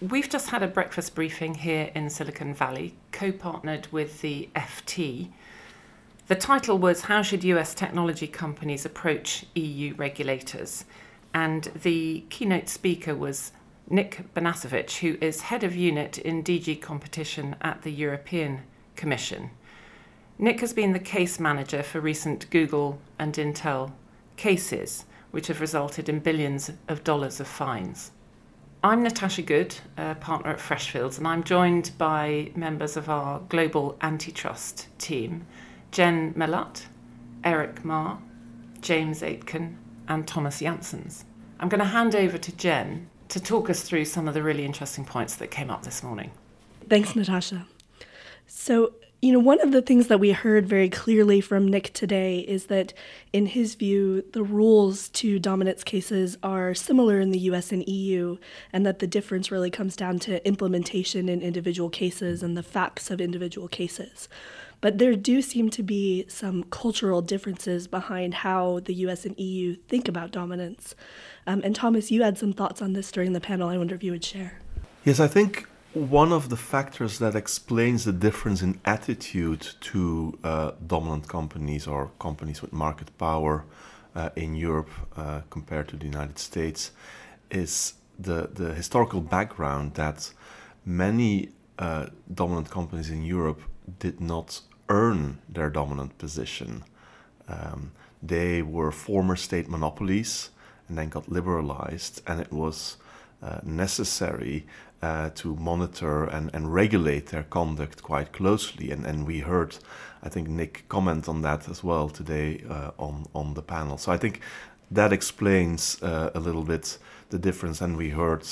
We've just had a breakfast briefing here in Silicon Valley, co-partnered with the FT. The title was How Should US Technology Companies Approach EU Regulators? And the keynote speaker was Nick Banasevic, who is head of unit in DG Competition at the European Commission. Nick has been the case manager for recent Google and Intel cases, which have resulted in billions of dollars of fines. I'm Natasha Good, a partner at Freshfields, and I'm joined by members of our global antitrust team, Jen Melat, Eric Ma, James Aitken, and Thomas Janssens. I'm going to hand over to Jen to talk us through some of the really interesting points that came up this morning. Thanks, Natasha. So, one of the things that we heard very clearly from Nick today is that, in his view, the rules to dominance cases are similar in the US and EU, and that the difference really comes down to implementation in individual cases and the facts of individual cases. But there do seem to be some cultural differences behind how the US and EU think about dominance. And Thomas, you had some thoughts on this during the panel. I wonder if you would share. Yes, I think one of the factors that explains the difference in attitude to dominant companies or companies with market power in Europe compared to the United States is the historical background that many dominant companies in Europe did not earn their dominant position. They were former state monopolies and then got liberalized, and it was necessary to monitor and regulate their conduct quite closely. And we heard, I think, Nick comment on that as well today on the panel. So I think that explains a little bit the difference. And we heard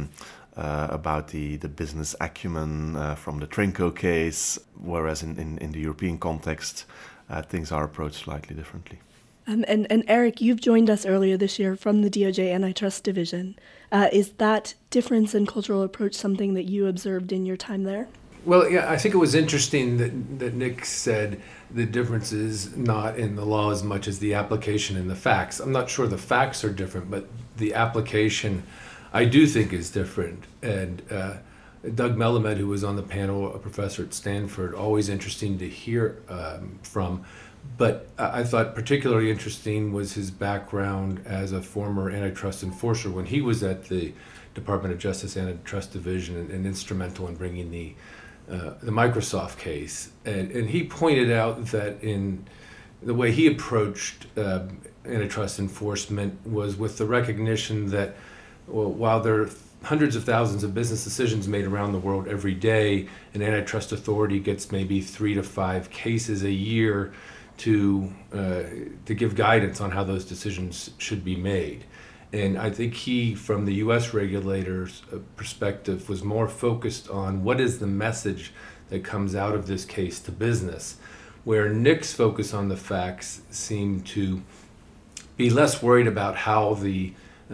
about the business acumen from the Trinco case, whereas in the European context, things are approached slightly differently. And Eric, you've joined us earlier this year from the DOJ Antitrust Division. Is that difference in cultural approach something that you observed in your time there? Well, yeah, I think it was interesting that Nick said the difference is not in the law as much as the application and the facts. I'm not sure the facts are different, but the application I do think is different. And Doug Melamed, who was on the panel, a professor at Stanford, always interesting to hear from. But I thought particularly interesting was his background as a former antitrust enforcer when he was at the Department of Justice Antitrust Division and instrumental in bringing the Microsoft case. And he pointed out that in the way he approached antitrust enforcement was with the recognition that while there are hundreds of thousands of business decisions made around the world every day, an antitrust authority gets maybe 3 to 5 cases a year to give guidance on how those decisions should be made. And I think he, from the U.S. regulators' perspective, was more focused on what is the message that comes out of this case to business, where Nick's focus on the facts seemed to be less worried about how the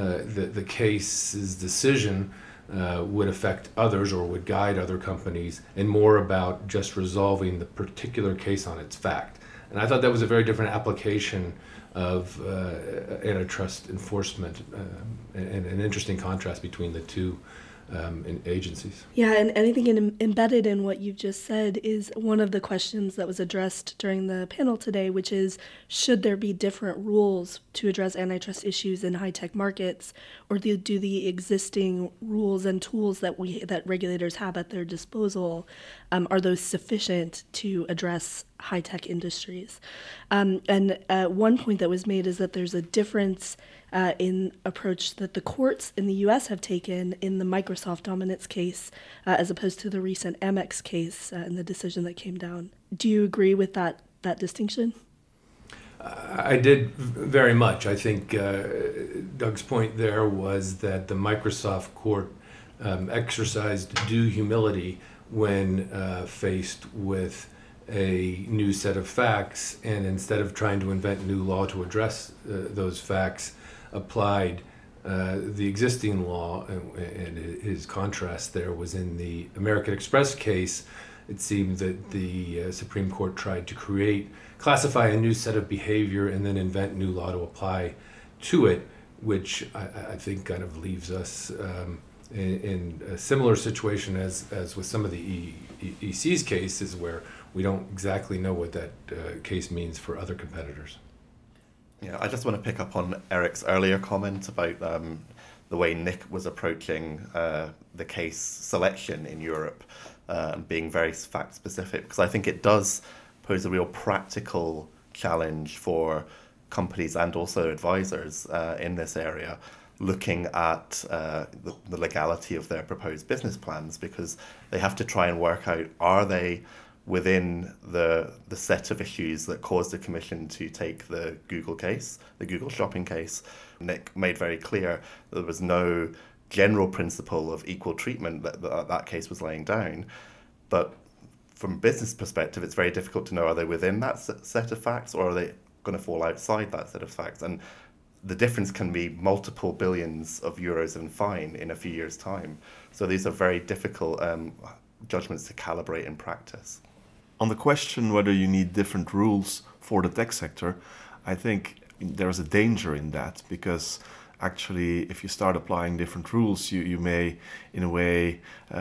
case's decision would affect others or would guide other companies, and more about just resolving the particular case on its fact. And I thought that was a very different application of antitrust enforcement and an interesting contrast between the two agencies. Yeah, and I think embedded in what you've just said is one of the questions that was addressed during the panel today, which is, should there be different rules to address antitrust issues in high-tech markets, or do the existing rules and tools that regulators have at their disposal, are those sufficient to address high-tech industries? And one point that was made is that there's a difference in approach that the courts in the U.S. have taken in the Microsoft dominance case as opposed to the recent Amex case and the decision that came down. Do you agree with that distinction? I did very much. I think Doug's point there was that the Microsoft court exercised due humility when faced with a new set of facts, and instead of trying to invent new law to address those facts, applied the existing law. And his contrast there was in the American Express case. It seemed that the Supreme Court tried to classify a new set of behavior and then invent new law to apply to it, which I think kind of leaves us in a similar situation as with some of the EC's cases where we don't exactly know what that case means for other competitors. Yeah, I just want to pick up on Eric's earlier comment about the way Nick was approaching the case selection in Europe and being very fact specific, because I think it does pose a real practical challenge for companies and also advisors in this area looking at the legality of their proposed business plans, because they have to try and work out, are they within the set of issues that caused the Commission to take the Google case, the Google shopping case. Nick made very clear that there was no general principle of equal treatment that case was laying down. But from a business perspective, it's very difficult to know, are they within that set of facts or are they going to fall outside that set of facts? And the difference can be multiple billions of euros in fine in a few years' time. So these are very difficult judgments to calibrate in practice. On the question whether you need different rules for the tech sector, I think there's a danger in that, because actually if you start applying different rules, you may, in a way,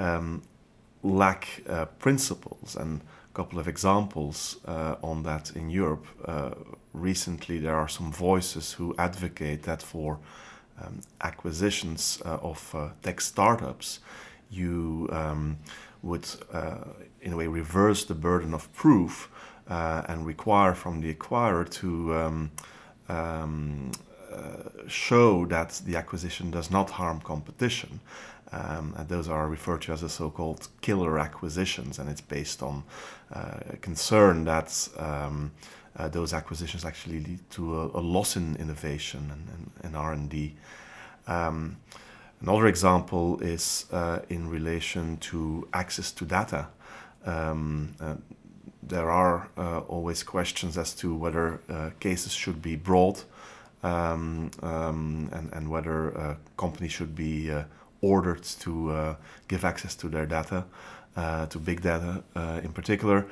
lack principles. And a couple of examples on that in Europe. Recently, there are some voices who advocate that for acquisitions of tech startups, you would, in a way, reverse the burden of proof and require from the acquirer to show that the acquisition does not harm competition. And those are referred to as the so-called killer acquisitions, and it's based on concern that those acquisitions actually lead to a loss in innovation and R&D. Another example is in relation to access to data. There are always questions as to whether cases should be brought and whether companies should be ordered to give access to their data, to big data in particular.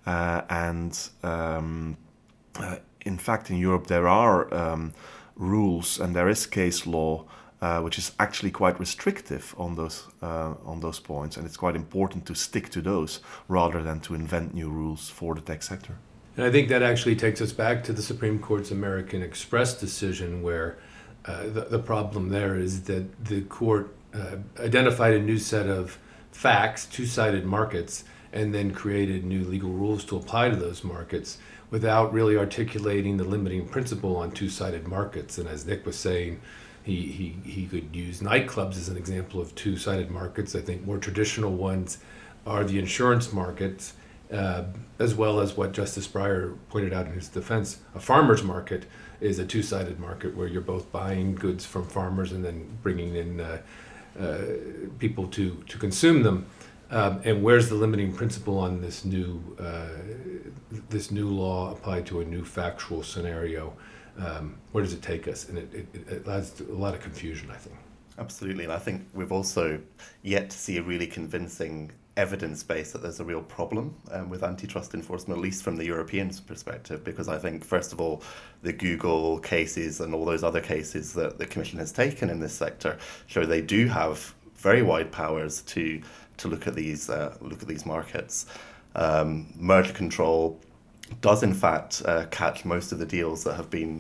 In fact, in Europe, there are rules and there is case law which is actually quite restrictive on those points, and it's quite important to stick to those rather than to invent new rules for the tech sector. And I think that actually takes us back to the Supreme Court's American Express decision, where the problem there is that the court identified a new set of facts, two-sided markets, and then created new legal rules to apply to those markets without really articulating the limiting principle on two-sided markets. And as Nick was saying, he could use nightclubs as an example of two-sided markets. I think more traditional ones are the insurance markets, as well as what Justice Breyer pointed out in his defense. A farmer's market is a two-sided market where you're both buying goods from farmers and then bringing in people to consume them. And where's the limiting principle on this new law applied to a new factual scenario? Where does it take us? And it adds to a lot of confusion, I think. Absolutely, and I think we've also yet to see a really convincing evidence base that there's a real problem with antitrust enforcement, at least from the European perspective, because I think, first of all, the Google cases and all those other cases that the Commission has taken in this sector show they do have very wide powers to look at these markets. Merger control does in fact catch most of the deals that have been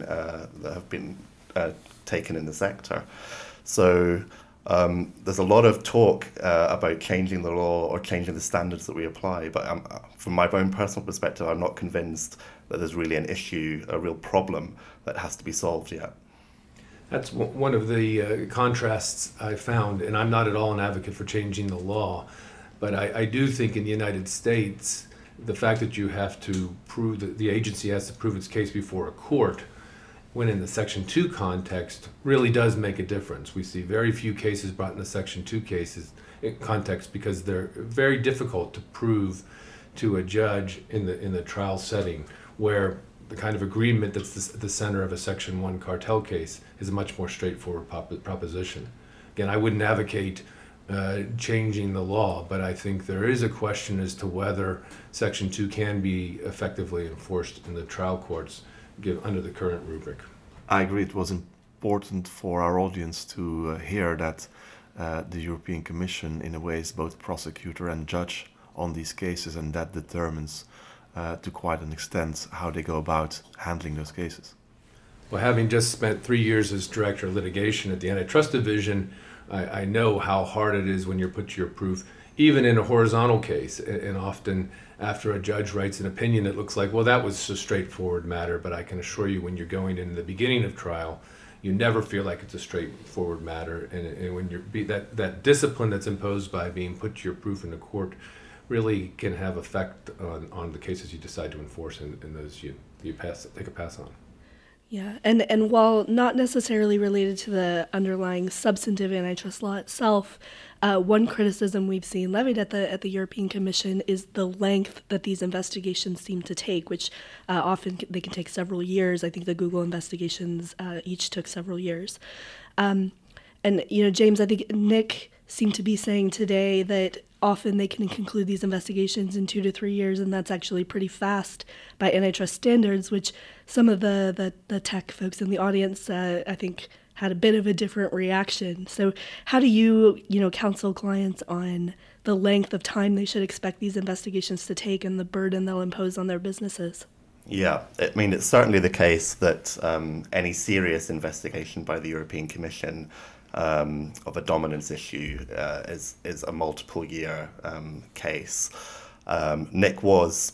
taken in the sector. So there's a lot of talk about changing the law or changing the standards that we apply, but from my own personal perspective, I'm not convinced that there's really an issue, a real problem that has to be solved yet. That's one of the contrasts I found, and I'm not at all an advocate for changing the law, but I do think in the United States, the fact that you have to prove that the agency has to prove its case before a court, when in the Section 2 context, really does make a difference. We see very few cases brought in the Section 2 context because they're very difficult to prove to a judge in the trial setting, where the kind of agreement that's at the center of a Section 1 cartel case is a much more straightforward proposition. Again, I wouldn't advocate changing the law, but I think there is a question as to whether Section 2 can be effectively enforced in the trial courts under the current rubric. I agree. It was important for our audience to hear that the European Commission in a way is both prosecutor and judge on these cases, and that determines to quite an extent how they go about handling those cases. Well, having just spent 3 years as director of litigation at the Antitrust Division, I know how hard it is when you're put to your proof, even in a horizontal case. And often after a judge writes an opinion, it looks like, well, that was a straightforward matter. But I can assure you, when you're going in the beginning of trial, you never feel like it's a straightforward matter. And when that discipline that's imposed by being put to your proof in the court really can have effect on the cases you decide to enforce and those you take a pass on. Yeah, and while not necessarily related to the underlying substantive antitrust law itself, one criticism we've seen levied at the European Commission is the length that these investigations seem to take, which often they can take several years. I think the Google investigations each took several years. And, James, I think Nick seemed to be saying today that often they can conclude these investigations in 2 to 3 years, and that's actually pretty fast by antitrust standards, which some of the tech folks in the audience, I think, had a bit of a different reaction. So how do you counsel clients on the length of time they should expect these investigations to take and the burden they'll impose on their businesses? Yeah, I mean, it's certainly the case that any serious investigation by the European Commission of a dominance issue is a multiple year case. Nick was,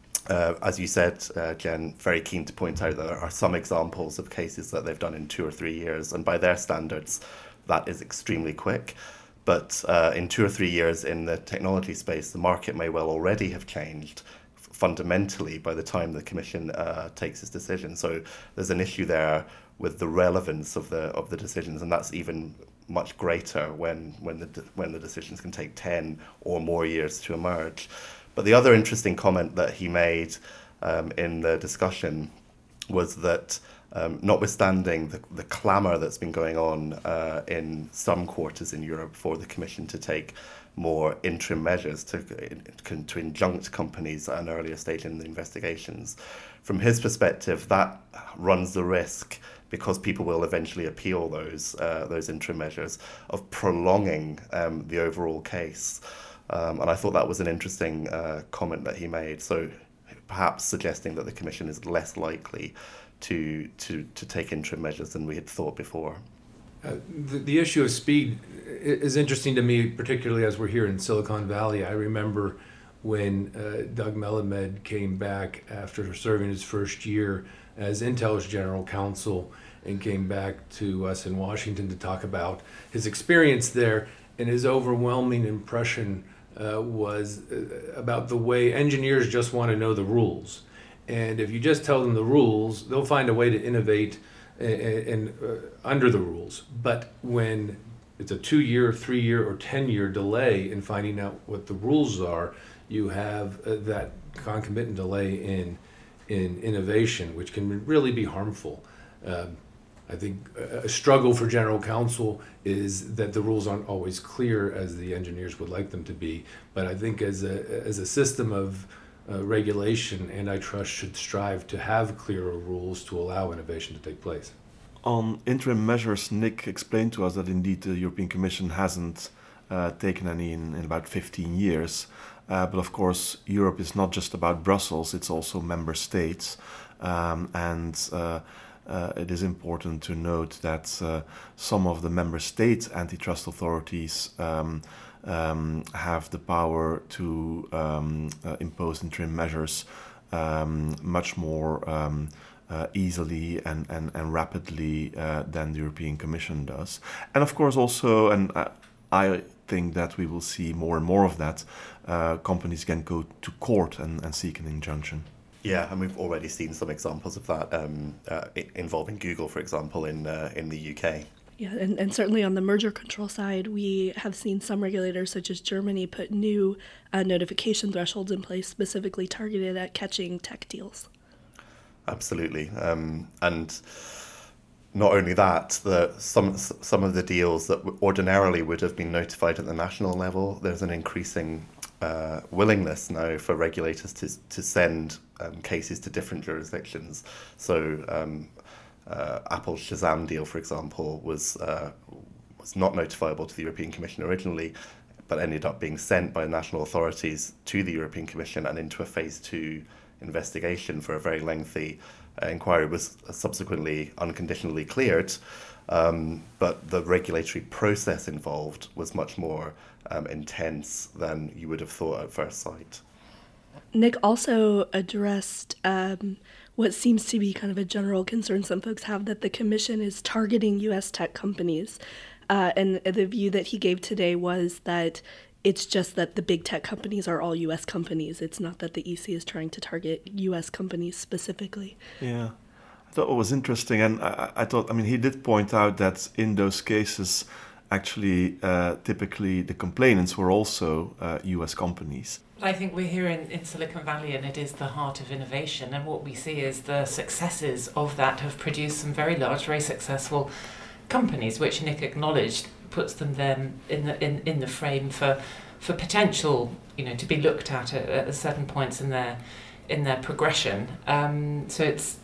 as you said, Jen, very keen to point out that there are some examples of cases that they've done in 2 or 3 years, and by their standards, that is extremely quick. But in 2 or 3 years in the technology space, the market may well already have changed fundamentally by the time the Commission takes its decision. So there's an issue there with the relevance of the decisions, and that's even much greater when the decisions can take 10 or more years to emerge. But the other interesting comment that he made in the discussion was that notwithstanding the clamour that's been going on in some quarters in Europe for the Commission to take more interim measures to injunct companies at an earlier stage in the investigations, from his perspective, that runs the risk, because people will eventually appeal those interim measures, of prolonging the overall case. And I thought that was an interesting comment that he made. So perhaps suggesting that the Commission is less likely to take interim measures than we had thought before. The issue of speed is interesting to me, particularly as we're here in Silicon Valley. I remember when Doug Melamed came back after serving his first year as Intel's general counsel and came back to us in Washington to talk about his experience there, and his overwhelming impression was about the way engineers just want to know the rules. And if you just tell them the rules, they'll find a way to innovate under the rules. But when it's a 2-year, 3-year, or 10-year delay in finding out what the rules are, you have that concomitant delay in innovation, which can really be harmful. I think a struggle for general counsel is that the rules aren't always clear as the engineers would like them to be. But I think as a system of regulation, antitrust should strive to have clearer rules to allow innovation to take place. On interim measures, Nick explained to us that indeed the European Commission hasn't taken any in about 15 years. But of course, Europe is not just about Brussels, it's also member states. It is important to note that some of the member state antitrust authorities have the power to impose interim measures much more easily and rapidly than the European Commission does. And of course also, and I think that we will see more and more of that, companies can go to court and seek an injunction. Yeah, and we've already seen some examples of that involving Google, for example, in the UK. Yeah, and certainly on the merger control side, we have seen some regulators, such as Germany, put new notification thresholds in place specifically targeted at catching tech deals. Absolutely. And not only that, some of the deals that ordinarily would have been notified at the national level, there's an increasing willingness now for regulators to send cases to different jurisdictions. So Apple's Shazam deal, for example, was was not notifiable to the European Commission originally, but ended up being sent by national authorities to the European Commission and into a phase 2 investigation for a very lengthy inquiry, was subsequently unconditionally cleared. But the regulatory process involved was much more intense than you would have thought at first sight. Nick also addressed what seems to be kind of a general concern some folks have, that the Commission is targeting U.S. tech companies. And the view that he gave today was that it's just that the big tech companies are all U.S. companies. It's not that the EC is trying to target U.S. companies specifically. Yeah, I thought it was interesting. And I thought, he did point out that in those cases, actually, typically the complainants were also U.S. companies. I think we're here in Silicon Valley, and it is the heart of innovation. And what we see is the successes of that have produced some very large, very successful companies, which Nick acknowledged puts them then in the frame for potential, to be looked at certain points in their progression. So it's,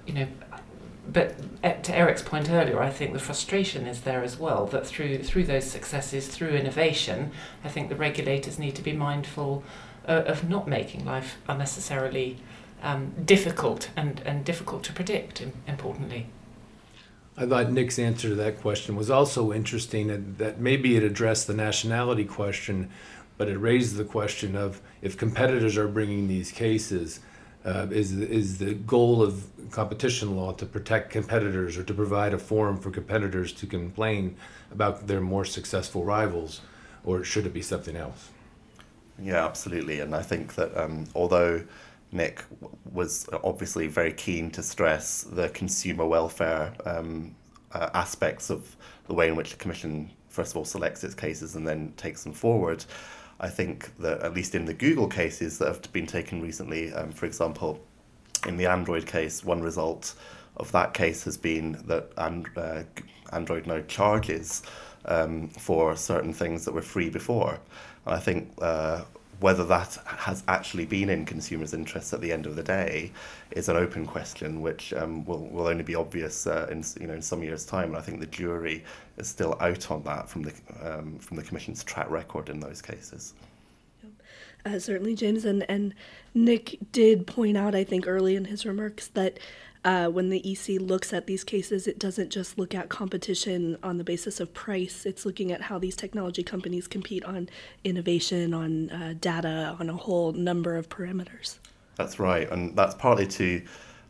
but to Eric's point earlier, I think the frustration is there as well, that through those successes, through innovation, I think the regulators need to be mindful of not making life unnecessarily difficult and difficult to predict, importantly. I thought Nick's answer to that question was also interesting, and that maybe it addressed the nationality question, but it raised the question of, if competitors are bringing these cases, is the goal of competition law to protect competitors or to provide a forum for competitors to complain about their more successful rivals, or should it be something else? Yeah, absolutely. And I think that although Nick was obviously very keen to stress the consumer welfare aspects of the way in which the Commission, first of all, selects its cases and then takes them forward, I think that at least in the Google cases that have been taken recently, for example, in the Android case, one result of that case has been that Android now charges for certain things that were free before. And I think whether that has actually been in consumers' interests at the end of the day is an open question, which will only be obvious in some years' time. And I think the jury is still out on that from the Commission's track record in those cases. Certainly, James, and Nick did point out, I think, early in his remarks that when the EC looks at these cases, it doesn't just look at competition on the basis of price. It's looking at how these technology companies compete on innovation, on data, on a whole number of parameters. That's right, and that's partly to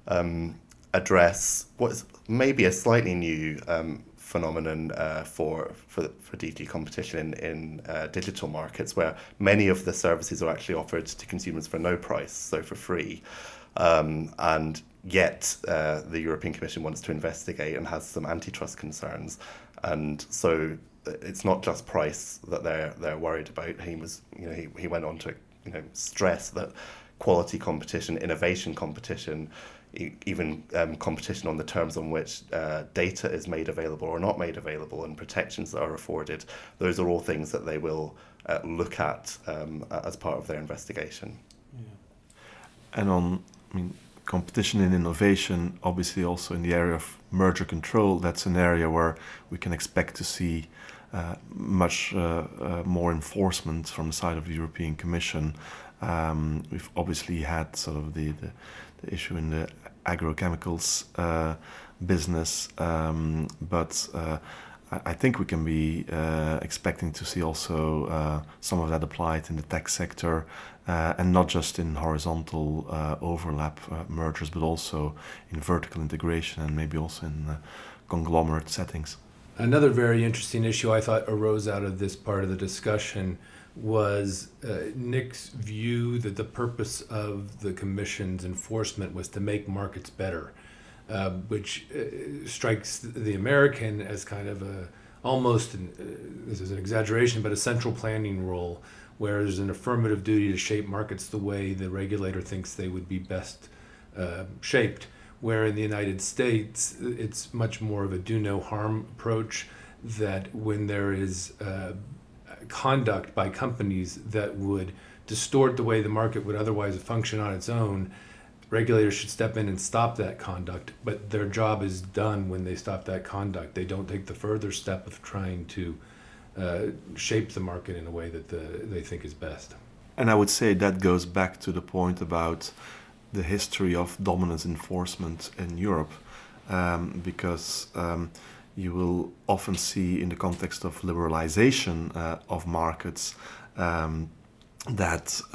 address what is maybe a slightly new phenomenon for DG competition in digital markets, where many of the services are actually offered to consumers for no price, so for free. And yet the European Commission wants to investigate and has some antitrust concerns, and so it's not just price that they're worried about. He went on to stress that quality competition, innovation competition, even competition on the terms on which data is made available or not made available, and protections that are afforded, those are all things that they will look at as part of their investigation. Yeah. And competition and innovation, obviously also in the area of merger control, that's an area where we can expect to see much more enforcement from the side of the European Commission. We've obviously had sort of the issue in the agrochemicals business, but I think we can be expecting to see also some of that applied in the tech sector, and not just in horizontal overlap mergers, but also in vertical integration and maybe also in conglomerate settings. Another very interesting issue I thought arose out of this part of the discussion was Nick's view that the purpose of the Commission's enforcement was to make markets better, which strikes the American as kind of this is an exaggeration, but a central planning role, where there's an affirmative duty to shape markets the way the regulator thinks they would be best shaped. Where in the United States, it's much more of a do no harm approach, that when there is conduct by companies that would distort the way the market would otherwise function on its own, regulators should step in and stop that conduct, but their job is done when they stop that conduct. They don't take the further step of trying to shape the market in a way that they think is best. And I would say that goes back to the point about the history of dominance enforcement in Europe, because you will often see in the context of liberalization of markets that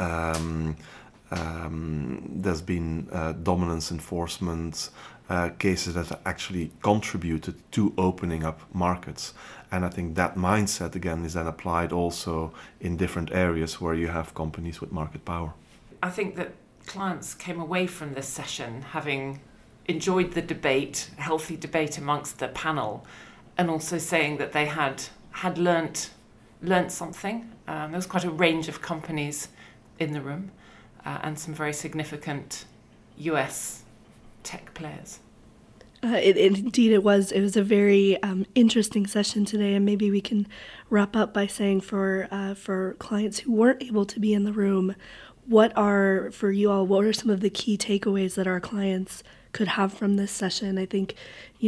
there's been dominance enforcement cases that actually contributed to opening up markets. And I think that mindset, again, is then applied also in different areas where you have companies with market power. I think that clients came away from this session having enjoyed the debate, healthy debate amongst the panel, and also saying that they had learnt something. There was quite a range of companies in the room, and some very significant US tech players. Indeed, it was a very interesting session today, and maybe we can wrap up by saying for clients who weren't able to be in the room, what are some of the key takeaways that our clients could have from this session? I think,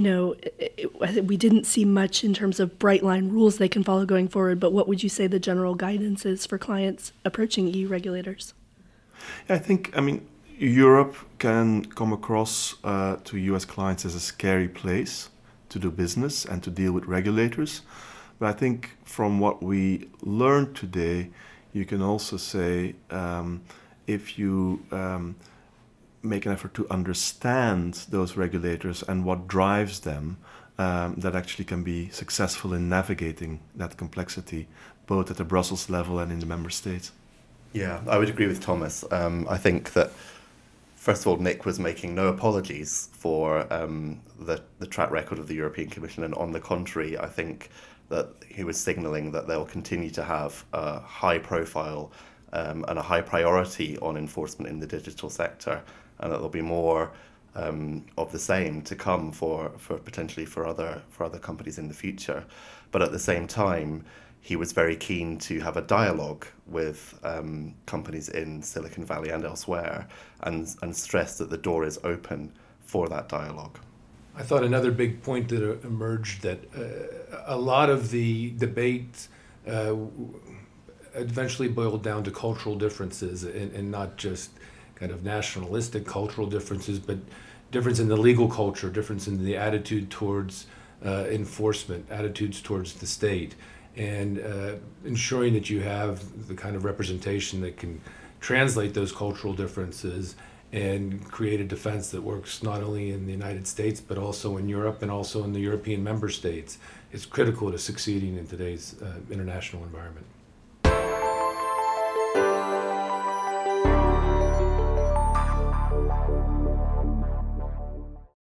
we didn't see much in terms of bright line rules they can follow going forward, but what would you say the general guidance is for clients approaching EU regulators? Yeah, I think, Europe can come across to US clients as a scary place to do business and to deal with regulators. But I think from what we learned today, you can also say if you make an effort to understand those regulators and what drives them, that actually can be successful in navigating that complexity, both at the Brussels level and in the member states. Yeah, I would agree with Thomas. I think that, first of all, Nick was making no apologies for the track record of the European Commission, and on the contrary, I think that he was signalling that they'll continue to have a high profile and a high priority on enforcement in the digital sector, and that there'll be more of the same to come for potentially for other companies in the future. But at the same time, he was very keen to have a dialogue with companies in Silicon Valley and elsewhere, and stressed that the door is open for that dialogue. I thought another big point that emerged, that a lot of the debate eventually boiled down to cultural differences, and not just kind of nationalistic cultural differences, but difference in the legal culture, difference in the attitude towards enforcement, attitudes towards the state, and ensuring that you have the kind of representation that can translate those cultural differences and create a defense that works not only in the United States but also in Europe and also in the European member states. It's critical to succeeding in today's international environment.